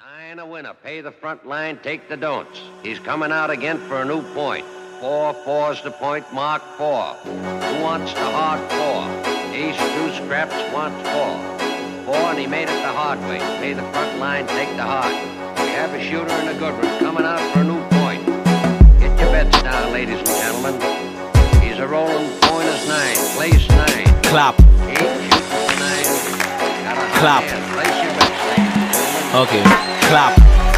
I ain't a winner. Pay the front line, take the don'ts. He's coming out again for a new point. 4-4's the point, mark 4. Who wants the hard 4? Ace, two scraps, wants 4. 4, and he made it the hard way. Pay the front line, take the hard. We have a shooter and a good one coming out for a new point. Get your bets down, ladies and gentlemen. He's a rolling pointers 9, place 9. Clap. 8, shooting 9. Got a Clap. hand. Place your bets, ladies and gentlemen. Okay, clap.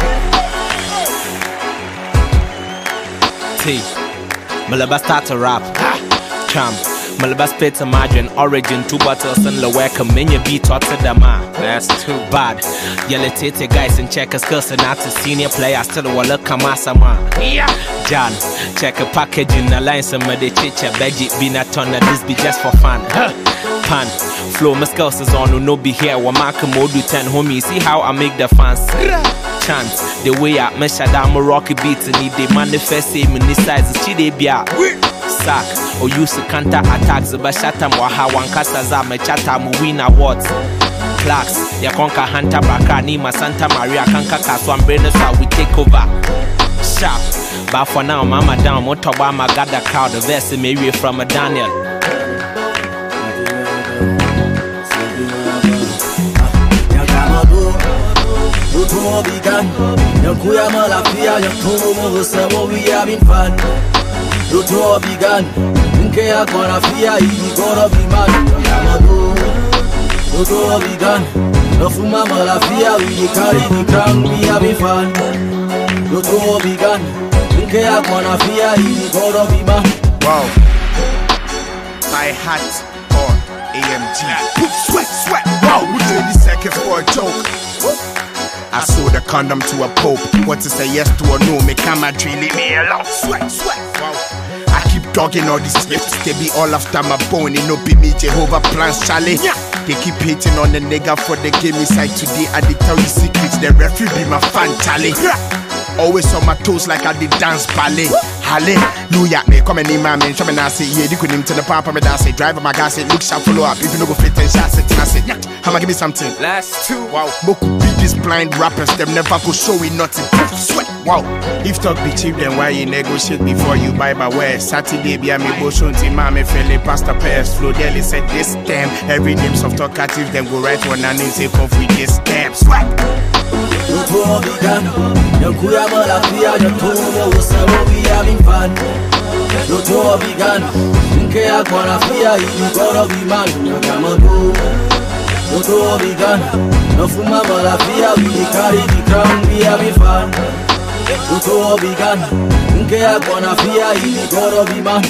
T. Malaba start to rap. Champ. Malaba spit to margin. Origin 2 bottles and low welcome. Many beat to the man. That's too bad. Yellow titty guys and checkers cursing out to senior player. Still will look kamasa man. Yeah. John. Check a package in the line. Some of the chicha. Veggie be not on this be just for fun. Pan. Flow my skills is on. No be here. Wa mark mode 10 homie. See how I make the fans. Chant. The way I measure down my rocky beats and if they manifest same in this size is chide bia. Sack or use to counter attacks but shatam wa wankasa za me chata mu win awards. Clacks ya konka hunter baka ni ma Santa Maria kanka kaswan brain so we take over. Sharp. But for now mama down motoba my got the crowd the verse Mary from a Daniel. Tout began, y'a couillard mal la fille, y'a tout mon cerveau, we having fun. Tout began, n'ke a quoi la fille, il gonna be man. Tout began, no fuma mal la fille, we carry the crown, we having fun. Tout began, n'ke a quoi la fille, il gonna be man. Wow, my hat on AMG. Poof, sweat. Wow, we 20 seconds for a joke. I sold a condom to a pope. What to say yes to or no? Me come and leave me alone. Sweat. Wow. I keep dogging all these slips. They be all after my bone. It no be me Jehovah plans, Charlie. Yeah. They keep hating on the nigga for the game inside today. I they tell you secrets. The referee be my fan, Charlie. Yeah. Always on my toes like I did dance ballet. Hallelujah, me come and man, show me now say yeah, you could him to the papa me that say driver my gas say look sharp follow up. If you no go fit and shots it, I say yeah, I'ma give me something. Last 2. Wow, Boku beat these blind rappers, them never go show it nothing. Sweat, wow. If talk be cheap, then why you negotiate before you buy my wares? Saturday be a me boshon team, me fele pastor pairs. Flow Deli said this damn. Every names of talkative, them go right one and say come with this damn. Sweat. Tout began, y'a couillard mal la fille, y'a tout mon cerveau, we having fun. Tout began, n'ke a quoi la fille, il gonna be man. Tout began, no fuma mal la fille, we carry the crown, we having fun. Tout began, n'ke a quoi la fille, il gonna be man.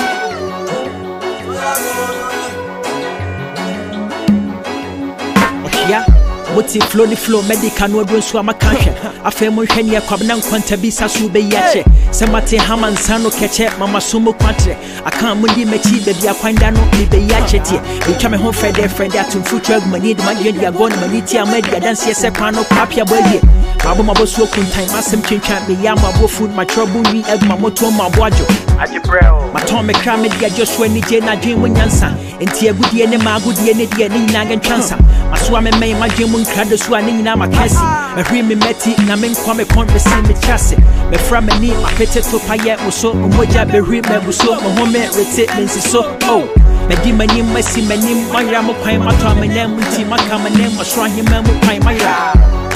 Yeah. What's it flow the flow medical no run so amakanhwe afa mo hwani yakwabna nkwanta bi sasu be yache semate haman sano keche mama sumo kwatre aka mo di mechi baby akwanda no be yache tie be twa me ho friend atum future agumani de manje dia go no mani tie amadi dance yese kwan no kwapia bolie mabo mabo so kuntan masem twentwan be ya mabo food my trouble we aguma moto mabo ajo ajibrel maton me kra me dia just when je na dwen mo nyansa enti agudie ne ma agudie ne dia ni nanga ntwansa maso me me ma dwen mo nkrado so ani nyina makasi ehwe me meti na me nkwa me kon me si me chase me fra me ni apete to paye mo so moja be hwe me buso mo ho me rete me nsiso oh me di mani masi mani maya mo kwan mato me na muti maka me na mo so ahema mo kwan maya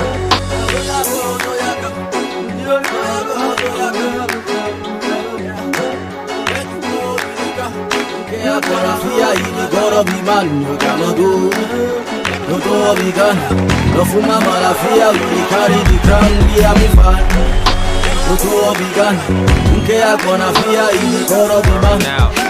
gonna be man, you gonna do. Tout began, no fuma mal la fille, we carry the crown, we having fun. Tout began, n'ke a quoi la fille, il gonna be man.